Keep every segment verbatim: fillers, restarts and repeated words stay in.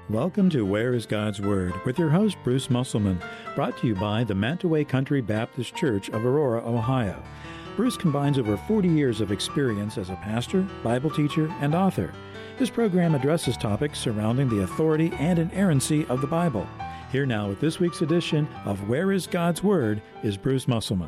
Welcome to Where is God's Word with your host, Bruce Musselman, brought to you by the Mantaway Country Baptist Church of Aurora, Ohio. Bruce combines over forty years of experience as a pastor, Bible teacher, and author. This program addresses topics surrounding the authority and inerrancy of the Bible. Here now with this week's edition of Where is God's Word is Bruce Musselman.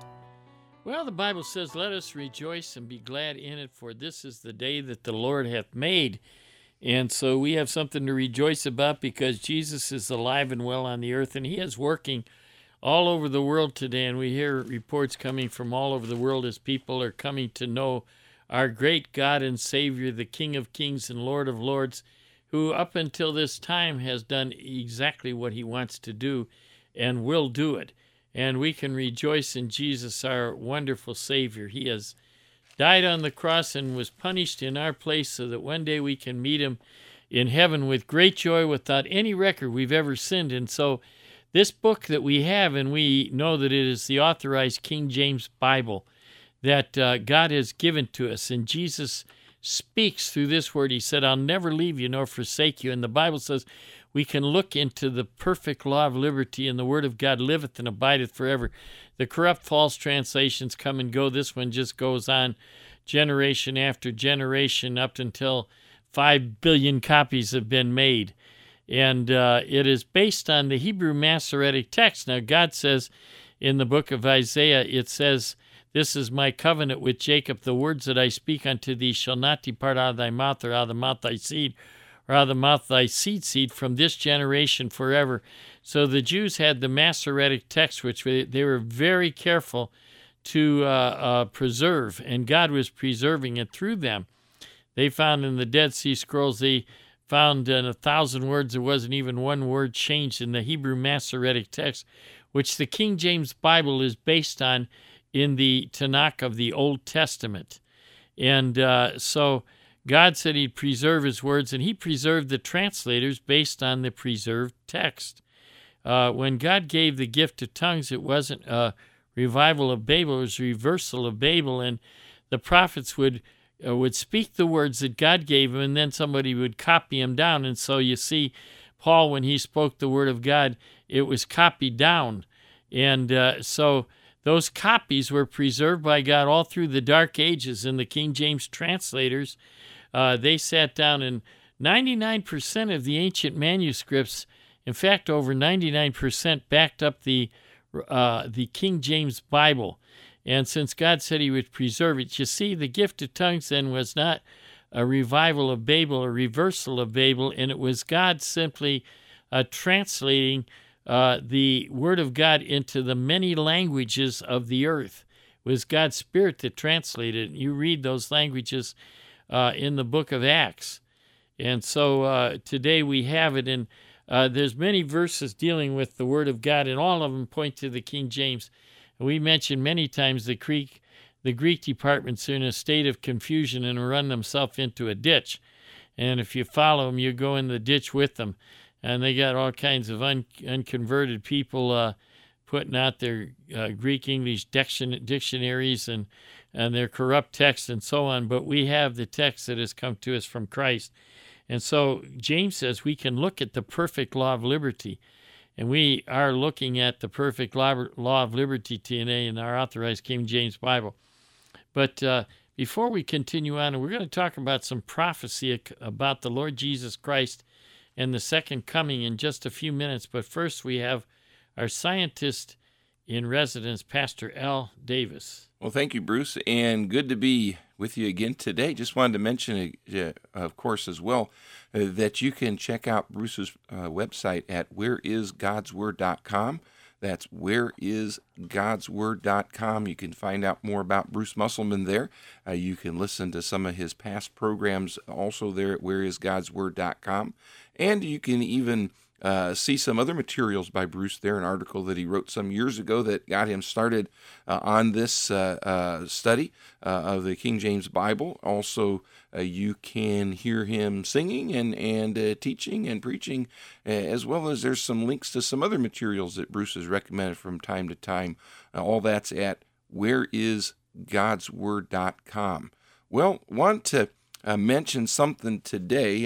Well, the Bible says, "Let us rejoice and be glad in it, for this is the day that the Lord hath made." And so we have something to rejoice about because Jesus is alive and well on the earth, and he is working all over the world today. And we hear reports coming from all over the world as people are coming to know our great God and Savior, the King of Kings and Lord of Lords, who up until this time has done exactly what he wants to do and will do it. And we can rejoice in Jesus, our wonderful Savior. He has died on the cross and was punished in our place so that one day we can meet him in heaven with great joy without any record we've ever sinned. And so this book that we have, and we know that it is the authorized King James Bible that uh, God has given to us, and Jesus speaks through this word. He said, "I'll never leave you nor forsake you." And the Bible says we can look into the perfect law of liberty, and the word of God liveth and abideth forever. The corrupt false translations come and go. This one just goes on generation after generation up until five billion copies have been made. And uh, it is based on the Hebrew Masoretic text. Now, God says in the book of Isaiah, it says, "This is my covenant with Jacob. The words that I speak unto thee shall not depart out of thy mouth, or out of the mouth of thy seed, or out of the mouth of thy seed seed from this generation forever." So the Jews had the Masoretic text, which they were very careful to uh, uh, preserve, and God was preserving it through them. They found in the Dead Sea Scrolls, they found in a thousand words, there wasn't even one word changed in the Hebrew Masoretic text, which the King James Bible is based on in the Tanakh of the Old Testament. And uh, so God said he'd preserve his words, and he preserved the translators based on the preserved text. Uh, when God gave the gift of tongues, it wasn't a revival of Babel, it was a reversal of Babel, and the prophets would uh, would speak the words that God gave them, and then somebody would copy them down. And so you see, Paul, when he spoke the word of God, it was copied down. And uh, so those copies were preserved by God all through the Dark Ages, and the King James translators, uh, they sat down, and ninety-nine percent of the ancient manuscripts, in fact, over ninety-nine percent backed up the uh, the King James Bible. And since God said he would preserve it, you see, the gift of tongues then was not a revival of Babel, a reversal of Babel, and it was God simply uh, translating uh, the Word of God into the many languages of the earth. It was God's Spirit that translated it. You read those languages uh, in the book of Acts. And so uh, today we have it in Uh, there's many verses dealing with the Word of God, and all of them point to the King James. We mentioned many times the Greek, the Greek departments are in a state of confusion and run themselves into a ditch. And if you follow them, you go in the ditch with them. And they got all kinds of un, unconverted people uh, putting out their uh, Greek-English diction, dictionaries and, and their corrupt texts and so on. But we have the text that has come to us from Christ. And so James says we can look at the perfect law of liberty, and we are looking at the perfect law, law of liberty today in our authorized King James Bible. But uh, before we continue on, we're going to talk about some prophecy about the Lord Jesus Christ and the second coming in just a few minutes. But first we have our scientist in residence, Pastor Al Davis. Well, thank you, Bruce, and good to be with you again today. Just wanted to mention, uh, of course, as well, uh, that you can check out Bruce's uh, website at where is gods word dot com. That's where is gods word dot com. You can find out more about Bruce Musselman there. Uh, you can listen to some of his past programs also there at where is gods word dot com. And you can even Uh, see some other materials by Bruce there, an article that he wrote some years ago that got him started uh, on this uh, uh, study uh, of the King James Bible. Also, uh, you can hear him singing and, and uh, teaching and preaching, uh, as well as there's some links to some other materials that Bruce has recommended from time to time. Uh, all that's at where is gods word dot com. Well, want to uh, mention something today, and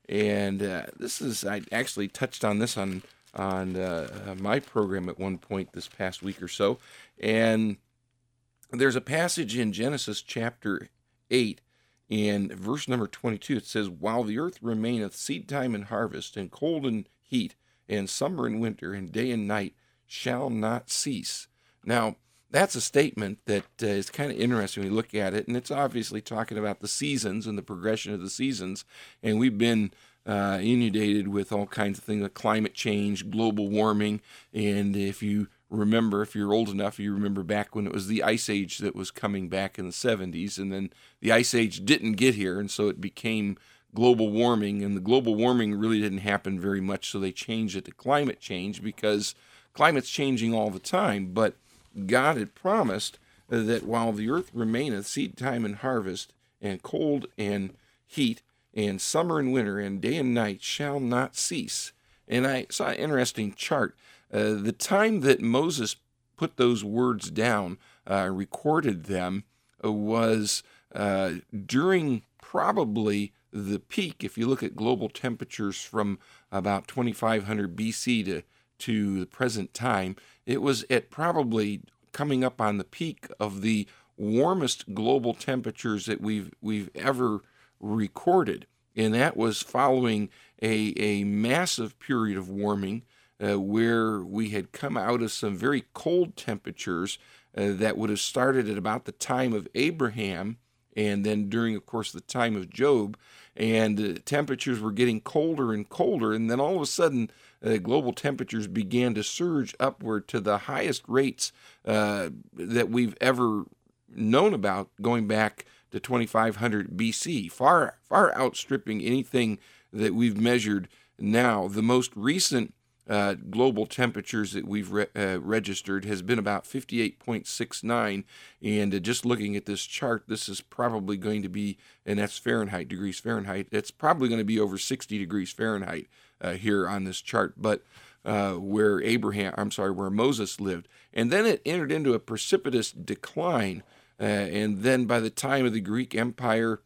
And uh, this is, I actually touched on this on, on uh, my program at one point this past week or so. And there's a passage in Genesis chapter eight, in verse number twenty-two. It says, "While the earth remaineth, seed time and harvest, and cold and heat, and summer and winter, and day and night shall not cease." Now, that's a statement that uh, is kind of interesting when you look at it, and it's obviously talking about the seasons and the progression of the seasons. And we've been uh, inundated with all kinds of things like climate change, global warming, and if you remember, if you're old enough, you remember back when it was the Ice Age that was coming back in the seventies, and then the Ice Age didn't get here, and so it became global warming, and the global warming really didn't happen very much, so they changed it to climate change because climate's changing all the time. But God had promised that while the earth remaineth, seed time and harvest, and cold and heat, and summer and winter, and day and night shall not cease. And I saw an interesting chart. Uh, the time that Moses put those words down, uh, recorded them, uh, was uh, during probably the peak. If you look at global temperatures from about twenty-five hundred B C to, to the present time, it was at probably coming up on the peak of the warmest global temperatures that we've we've ever recorded. And that was following a, a massive period of warming uh, where we had come out of some very cold temperatures uh, that would have started at about the time of Abraham, and then during, of course, the time of Job. And uh, temperatures were getting colder and colder, and then all of a sudden uh, global temperatures began to surge upward to the highest rates uh, that we've ever known about, going back to twenty-five hundred B C, far far outstripping anything that we've measured now. The most recent uh, global temperatures that we've re- uh, registered has been about fifty-eight point six nine, and uh, just looking at this chart, this is probably going to be, and that's Fahrenheit, degrees Fahrenheit, it's probably going to be over sixty degrees Fahrenheit uh, here on this chart, but uh, where Abraham, I'm sorry, where Moses lived. And then it entered into a precipitous decline. Uh, and then by the time of the Greek Empire,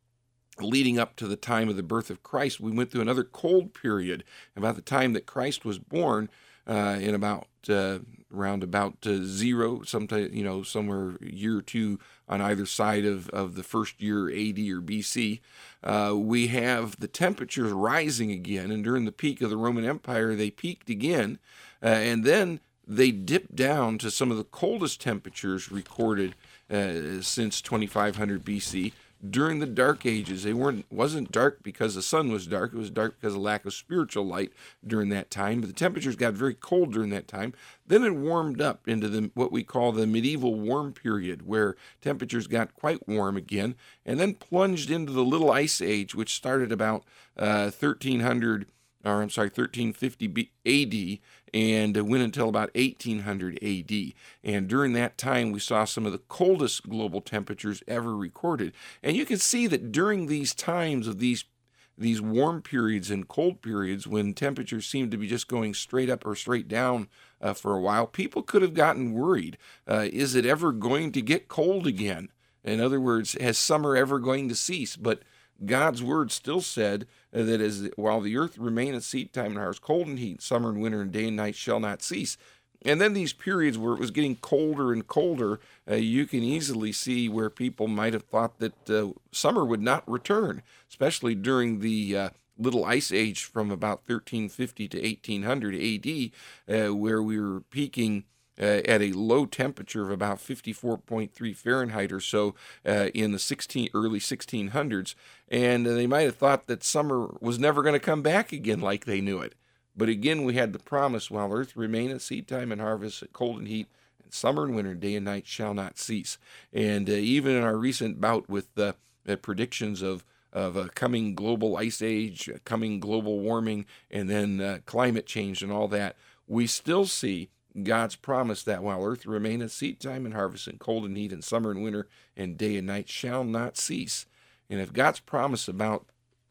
leading up to the time of the birth of Christ, we went through another cold period. About the time that Christ was born, uh, in about uh, around about uh, zero, sometime you know somewhere a year or two on either side of, of the first year A D or B C, uh, we have the temperatures rising again. And during the peak of the Roman Empire, they peaked again, uh, and then they dipped down to some of the coldest temperatures recorded Uh, since twenty-five hundred B C during the Dark Ages. They weren't wasn't dark because the sun was dark. It was dark because of lack of spiritual light during that time. But the temperatures got very cold during that time. Then it warmed up into the what we call the medieval warm period, where temperatures got quite warm again, and then plunged into the Little Ice Age, which started about uh, thirteen hundred, or I'm sorry, thirteen fifty A D, and went until about eighteen hundred A D. And during that time, we saw some of the coldest global temperatures ever recorded. And you can see that during these times of these these warm periods and cold periods, when temperatures seemed to be just going straight up or straight down uh, for a while, people could have gotten worried. Uh, is it ever going to get cold again? In other words, has summer ever going to cease? But God's word still said uh, that as while the earth remaineth, seed time and harvest, cold and heat, summer and winter, and day and night shall not cease. And then these periods where it was getting colder and colder, uh, you can easily see where people might have thought that uh, summer would not return, especially during the uh, Little Ice Age from about thirteen fifty to eighteen hundred A D, uh, where we were peaking Uh, at a low temperature of about fifty-four point three Fahrenheit or so uh, in the sixteen, early sixteen hundreds. And uh, they might have thought that summer was never going to come back again like they knew it. But again, we had the promise, while earth remaineth, seed time and harvest, cold and heat, and summer and winter, day and night shall not cease. And uh, even in our recent bout with the uh, predictions of of a coming global ice age, coming global warming, and then uh, climate change and all that, we still see God's promise that while earth remaineth, seed time and harvest, and cold and heat, and summer and winter, and day and night shall not cease. And if God's promise about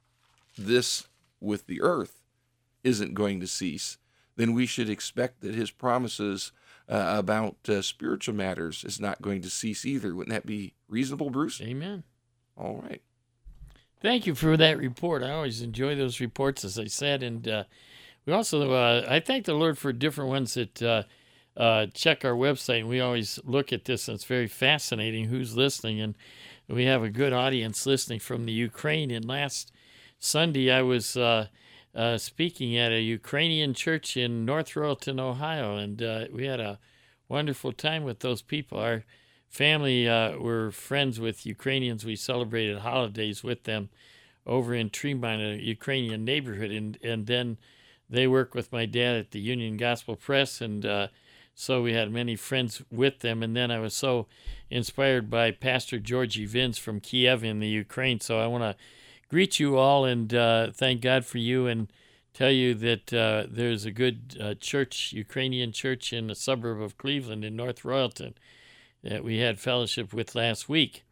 this with the earth isn't going to cease, then we should expect that his promises uh, about uh, spiritual matters is not going to cease either. Wouldn't that be reasonable, Bruce? Amen. All right. Thank you for that report. I always enjoy those reports, as I said, and uh, we also uh, I thank the Lord for different ones that uh, uh, check our website, and we always look at this, and it's very fascinating who's listening, and we have a good audience listening from the Ukraine. And last Sunday, I was uh, uh, speaking at a Ukrainian church in North Royalton, Ohio, and uh, we had a wonderful time with those people. Our family uh, were friends with Ukrainians. We celebrated holidays with them over in Tremont, a Ukrainian neighborhood, and, and then they work with my dad at the Union Gospel Press, and uh, so we had many friends with them. And then I was so inspired by Pastor Georgie Vins from Kiev in the Ukraine. So I want to greet you all and uh, thank God for you, and tell you that uh, there's a good uh, church, Ukrainian church in a suburb of Cleveland in North Royalton that we had fellowship with last week.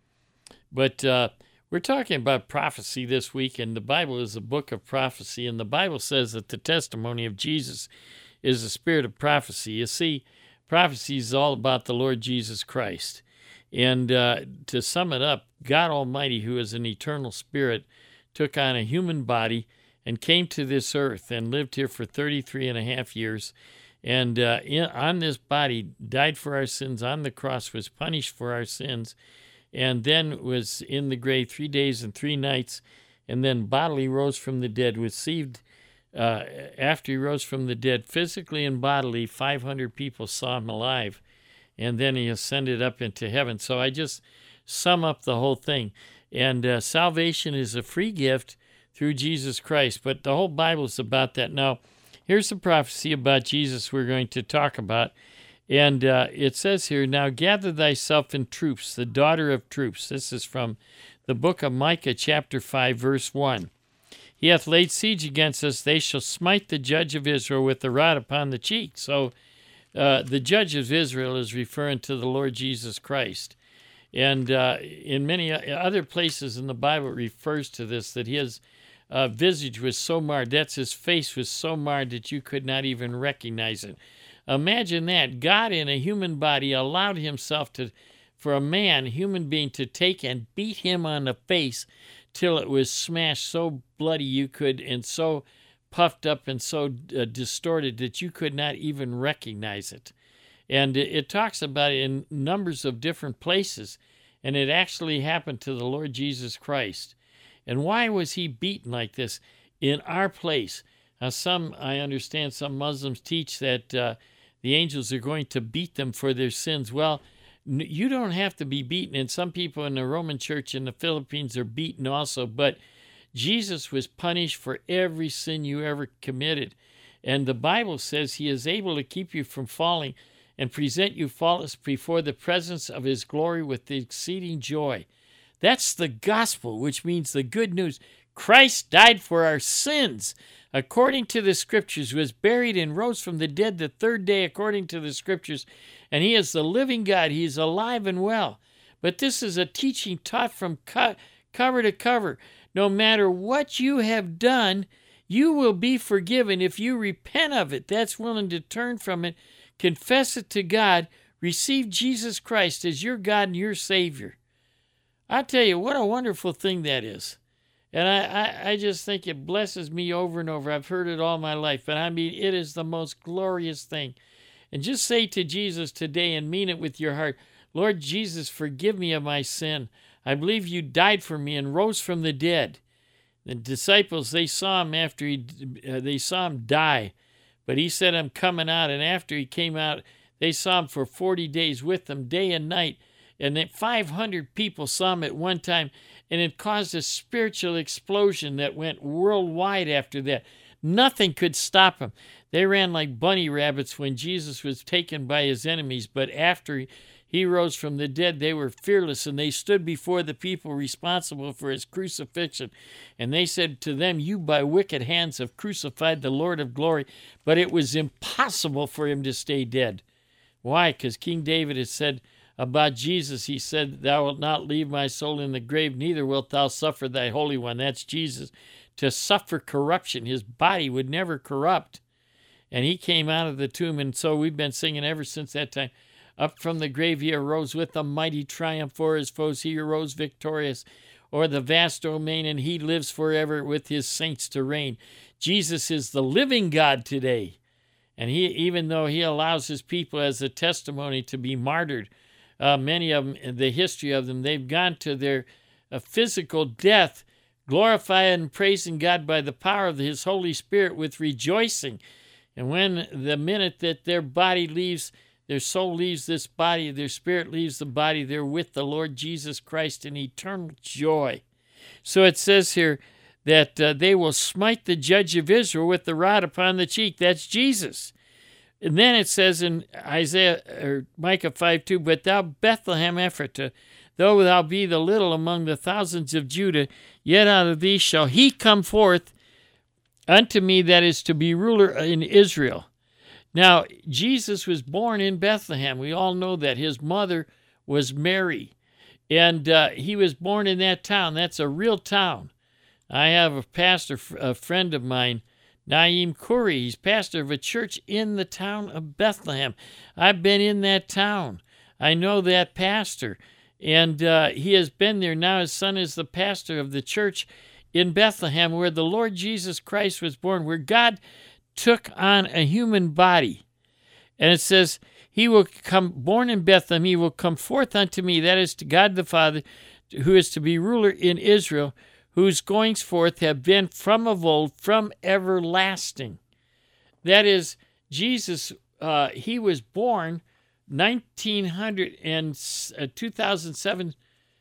But uh, we're talking about prophecy this week, and the Bible is a book of prophecy, and the Bible says that the testimony of Jesus is the spirit of prophecy. You see, prophecy is all about the Lord Jesus Christ. And uh, to sum it up, God Almighty, who is an eternal spirit, took on a human body and came to this earth and lived here for thirty-three and a half years. And uh, in, on this body, died for our sins on the cross, was punished for our sins, and then was in the grave three days and three nights, and then bodily rose from the dead, received, uh, after he rose from the dead, physically and bodily, five hundred people saw him alive, and then he ascended up into heaven. So I just sum up the whole thing. And uh, salvation is a free gift through Jesus Christ, but the whole Bible is about that. Now, here's the prophecy about Jesus we're going to talk about. And uh, it says here, "Now gather thyself in troops, the daughter of troops." This is from the book of Micah, chapter five, verse one. "He hath laid siege against us. They shall smite the judge of Israel with the rod upon the cheek." So uh, the judge of Israel is referring to the Lord Jesus Christ. And uh, in many other places in the Bible, it refers to this, that his uh, visage was so marred, that's his face was so marred that you could not even recognize it. Imagine that. God in a human body allowed himself to, for a man, human being, to take and beat him on the face till it was smashed so bloody you could, and so puffed up and so uh, distorted that you could not even recognize it. And it, it talks about it in numbers of different places, and it actually happened to the Lord Jesus Christ. And why was he beaten like this in our place? Now, some, I understand, some Muslims teach that uh, the angels are going to beat them for their sins. Well, n- you don't have to be beaten, and some people in the Roman Church in the Philippines are beaten also, but Jesus was punished for every sin you ever committed. And the Bible says he is able to keep you from falling and present you faultless before the presence of his glory with the exceeding joy. That's the gospel, which means the good news. Christ died for our sins, according to the Scriptures, was buried and rose from the dead the third day, according to the Scriptures, and he is the living God. He is alive and well. But this is a teaching taught from co- cover to cover. No matter what you have done, you will be forgiven if you repent of it. That's willing to turn from it, confess it to God, receive Jesus Christ as your God and your Savior. I tell you, what a wonderful thing that is. And I, I, I just think it blesses me over and over. I've heard it all my life, but I mean, it is the most glorious thing. And just say to Jesus today and mean it with your heart, "Lord Jesus, forgive me of my sin. I believe you died for me and rose from the dead." The disciples, they saw him after he, uh, they saw him die. But he said, "I'm coming out." And after he came out, they saw him for forty days with them, day and night. And then five hundred people saw him at one time. And it caused a spiritual explosion that went worldwide after that. Nothing could stop him. They ran like bunny rabbits when Jesus was taken by his enemies. But after he rose from the dead, they were fearless, and they stood before the people responsible for his crucifixion. And they said to them, "You by wicked hands have crucified the Lord of glory." But it was impossible for him to stay dead. Why? Because King David has said about Jesus, he said, "Thou wilt not leave my soul in the grave, neither wilt thou suffer thy Holy One," that's Jesus, "to suffer corruption." His body would never corrupt. And he came out of the tomb, and so we've been singing ever since that time. Up from the grave he arose with a mighty triumph for his foes. He arose victorious. o'er the vast domain, and he lives forever with his saints to reign. Jesus is the living God today. And he, even though he allows his people as a testimony to be martyred, uh, many of them, the history of them, they've gone to their uh, physical death, glorifying and praising God by the power of his Holy Spirit with rejoicing. And when the minute that their body leaves, their soul leaves this body, their spirit leaves the body, they're with the Lord Jesus Christ in eternal joy. So it says here that uh, they will smite the judge of Israel with the rod upon the cheek. That's Jesus. And then it says in Isaiah or Micah five two, but thou Bethlehem Ephratah, though thou be the little among the thousands of Judah, yet out of thee shall he come forth unto me that is to be ruler in Israel. Now, Jesus was born in Bethlehem. We all know that. His mother was Mary, and uh, he was born in that town. That's a real town. I have a pastor, a friend of mine, Naeem Khoury. He's pastor of a church in the town of Bethlehem. I've been in that town. I know that pastor, and uh, he has been there. Now his son is the pastor of the church in Bethlehem where the Lord Jesus Christ was born, where God took on a human body. And it says, he will come, born in Bethlehem, he will come forth unto me, that is to God the Father, who is to be ruler in Israel, whose goings forth have been from of old, from everlasting. That is, Jesus, uh, he was born nineteen hundred and uh, two thousand seventeen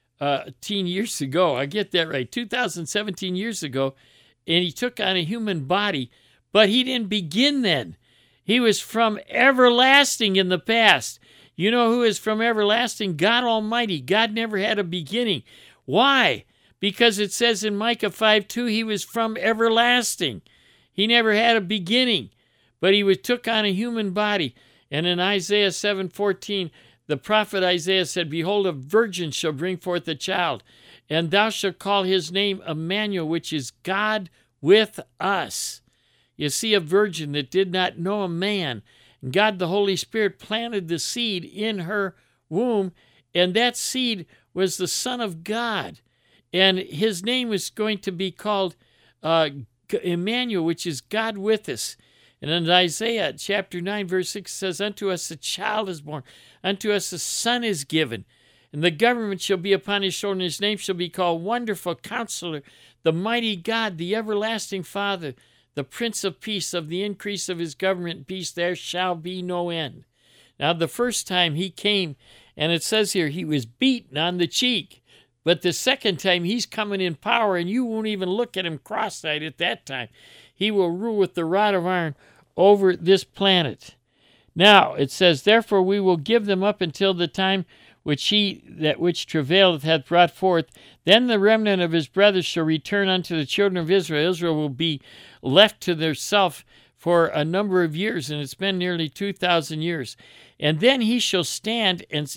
years ago. I get that right, two thousand seventeen years ago, and he took on a human body. But he didn't begin then. He was from everlasting in the past. You know who is from everlasting? God Almighty. God never had a beginning. Why? Because it says in Micah five two, he was from everlasting. He never had a beginning, but he was, took on a human body. And in Isaiah seven fourteen, the prophet Isaiah said, behold, a virgin shall bring forth a child, and thou shalt call his name Emmanuel, which is God with us. You see, a virgin that did not know a man. And God, the Holy Spirit, planted the seed in her womb, and that seed was the Son of God. And his name was going to be called uh, Emmanuel, which is God with us. And in Isaiah chapter nine, verse six says, unto us a child is born, unto us a son is given, and the government shall be upon his shoulder, and his name shall be called Wonderful Counselor, the Mighty God, the Everlasting Father, the Prince of Peace. Of the increase of his government and peace there shall be no end. Now, the first time he came, and it says here, he was beaten on the cheek. But the second time, he's coming in power, and you won't even look at him cross-eyed at that time. He will rule with the rod of iron over this planet. Now, it says, therefore we will give them up until the time which he that which travaileth hath brought forth. Then the remnant of his brothers shall return unto the children of Israel. Israel will be left to theirself for a number of years, and it's been nearly two thousand years. And then he shall stand and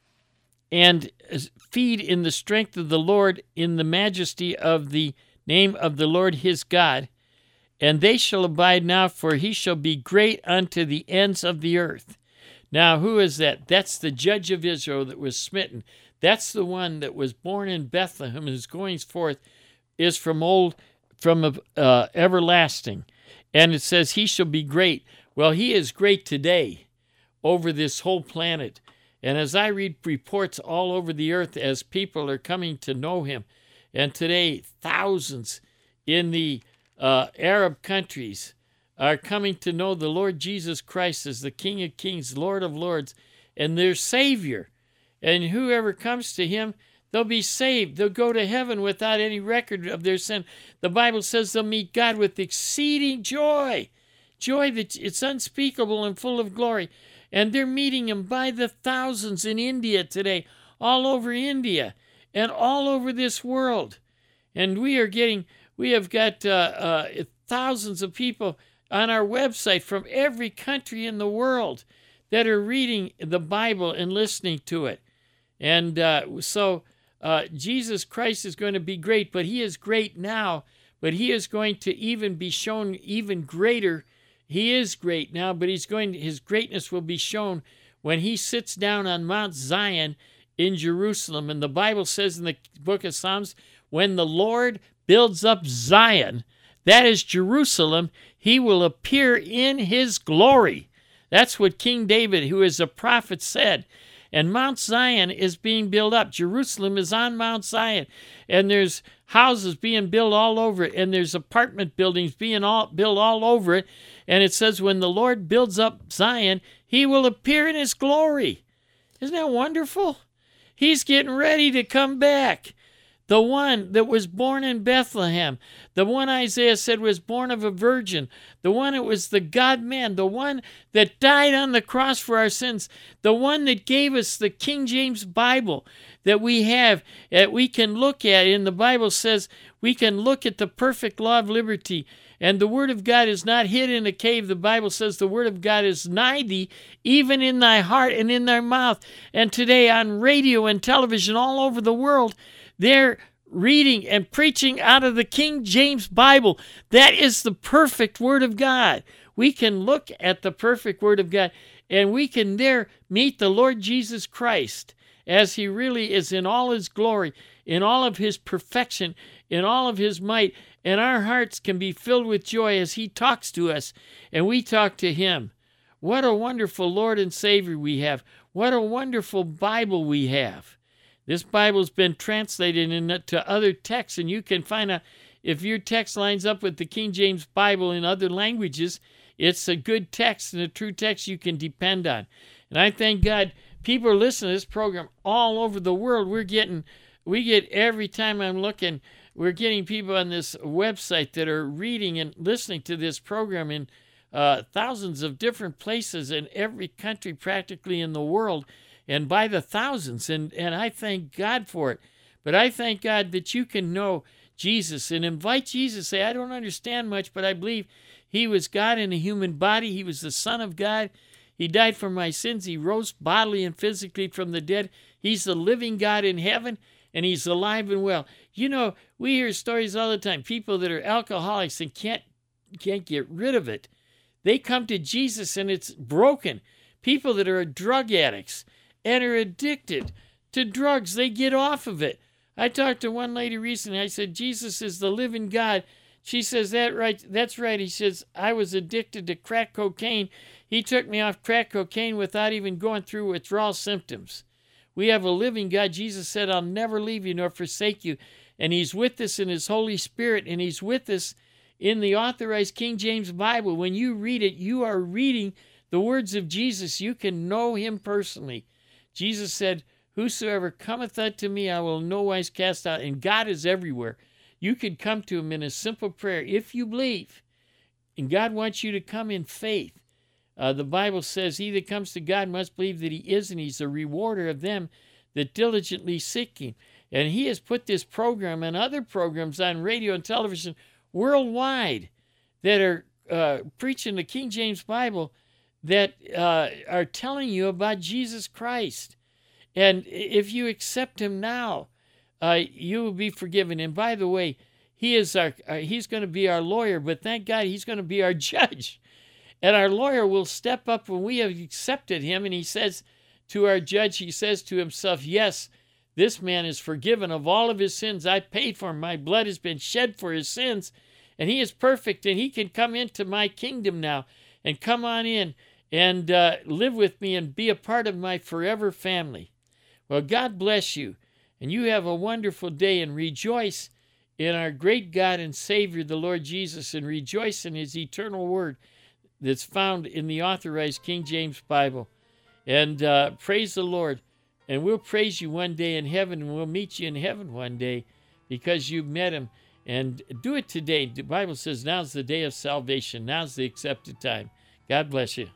and feed in the strength of the Lord, in the majesty of the name of the Lord his God. And they shall abide now, for he shall be great unto the ends of the earth. Now, who is that? That's the judge of Israel that was smitten. That's the one that was born in Bethlehem, and his goings forth is from old, from uh, everlasting. And it says he shall be great. Well, he is great today over this whole planet. And as I read reports all over the earth as people are coming to know him, and today thousands in the uh, Arab countries are coming to know the Lord Jesus Christ as the King of Kings, Lord of Lords, and their Savior. And whoever comes to him, they'll be saved. They'll go to heaven without any record of their sin. The Bible says they'll meet God with exceeding joy, joy that it's unspeakable and full of glory. And they're meeting him by the thousands in India today, all over India, and all over this world. And we are getting, we have got uh, uh, thousands of people on our website from every country in the world that are reading the Bible and listening to it. And uh, so uh, Jesus Christ is going to be great, but he is great now, but he is going to even be shown even greater. He is great now, but he's going. His greatness will be shown when he sits down on Mount Zion in Jerusalem. And the Bible says in the book of Psalms, when the Lord builds up Zion, that is Jerusalem, he will appear in his glory. That's what King David, who is a prophet, said. And Mount Zion is being built up. Jerusalem is on Mount Zion. And there's houses being built all over it. And there's apartment buildings being all, built all over it. And it says, when the Lord builds up Zion, he will appear in his glory. Isn't that wonderful? He's getting ready to come back. The one that was born in Bethlehem, the one Isaiah said was born of a virgin, the one that was the God-man, the one that died on the cross for our sins, the one that gave us the King James Bible that we have, that we can look at. And the Bible says we can look at the perfect law of liberty. And the Word of God is not hid in a cave. The Bible says the Word of God is nigh thee, even in thy heart and in thy mouth. And today on radio and television all over the world, they're reading and preaching out of the King James Bible. That is the perfect Word of God. We can look at the perfect Word of God, and we can there meet the Lord Jesus Christ as he really is in all his glory, in all of his perfection, in all of his might. And our hearts can be filled with joy as he talks to us, and we talk to him. What a wonderful Lord and Savior we have. What a wonderful Bible we have. This Bible's been translated into other texts, and you can find out if your text lines up with the King James Bible in other languages, it's a good text and a true text you can depend on. And I thank God people are listening to this program all over the world. We're getting, we get every time I'm looking, we're getting people on this website that are reading and listening to this program in uh, thousands of different places in every country practically in the world, and by the thousands, and, and I thank God for it. But I thank God that you can know Jesus and invite Jesus. Say, I don't understand much, but I believe he was God in a human body. He was the Son of God. He died for my sins. He rose bodily and physically from the dead. He's the living God in heaven, and he's alive and well. You know, we hear stories all the time. People that are alcoholics and can't, can't get rid of it. They come to Jesus, and it's broken. People that are drug addicts and are addicted to drugs, they get off of it. I talked to one lady recently. I said, Jesus is the living God. She says, that right, that's right. He says, I was addicted to crack cocaine. He took me off crack cocaine without even going through withdrawal symptoms. We have a living God. Jesus said, I'll never leave you nor forsake you. And he's with us in his Holy Spirit, and he's with us in the authorized King James Bible. When you read it, you are reading the words of Jesus. You can know him personally. Jesus said, whosoever cometh unto me, I will no wise cast out. And God is everywhere. You could come to him in a simple prayer if you believe. And God wants you to come in faith. Uh, the Bible says, he that comes to God must believe that he is, and he's a rewarder of them that diligently seek him. And he has put this program and other programs on radio and television worldwide that are uh, preaching the King James Bible, that uh, are telling you about Jesus Christ. And if you accept him now, uh, you will be forgiven. And by the way, he is our, uh, he's going to be our lawyer, but thank God he's going to be our judge. And our lawyer will step up when we have accepted him, and he says to our judge, he says to himself, yes, this man is forgiven of all of his sins. I paid for him. My blood has been shed for his sins, and he is perfect, and he can come into my kingdom now and come on in and uh, live with me and be a part of my forever family. Well, God bless you, and you have a wonderful day, and rejoice in our great God and Savior, the Lord Jesus, and rejoice in his eternal word that's found in the authorized King James Bible. And uh, praise the Lord. And we'll praise you one day in heaven, and we'll meet you in heaven one day because you've met him. And do it today. The Bible says now's the day of salvation. Now's the accepted time. God bless you.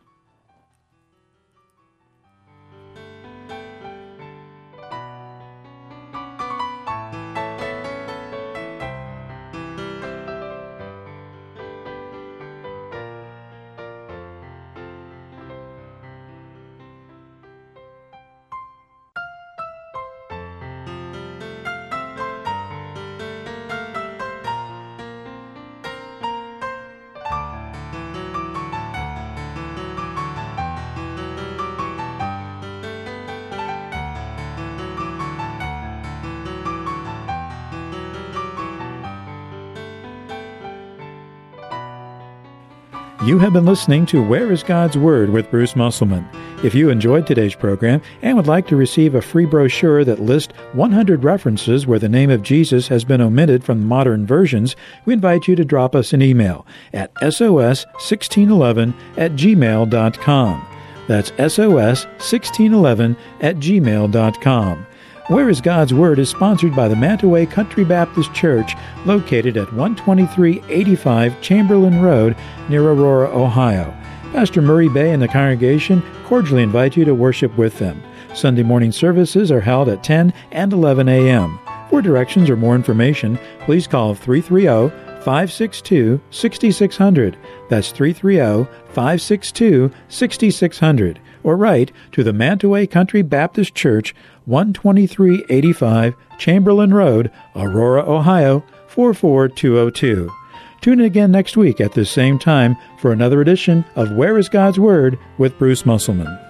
You have been listening to Where is God's Word with Bruce Musselman. If you enjoyed today's program and would like to receive a free brochure that lists one hundred references where the name of Jesus has been omitted from modern versions, we invite you to drop us an email at S O S sixteen eleven at gmail dot com. That's S O S sixteen eleven at gmail dot com. Where is God's Word is sponsored by the Mantaway Country Baptist Church, located at one twenty-three eighty-five Chamberlain Road near Aurora, Ohio. Pastor Murray Bay and the congregation cordially invite you to worship with them. Sunday morning services are held at ten and eleven a.m. For directions or more information, please call three three zero, five six two, six six zero zero. That's three three zero, five six two, six six zero zero. Or write to the Mantaway Country Baptist Church, one twenty-three eighty-five Chamberlain Road, Aurora, Ohio, four four two zero two. Tune in again next week at this same time for another edition of Where is God's Word with Bruce Musselman.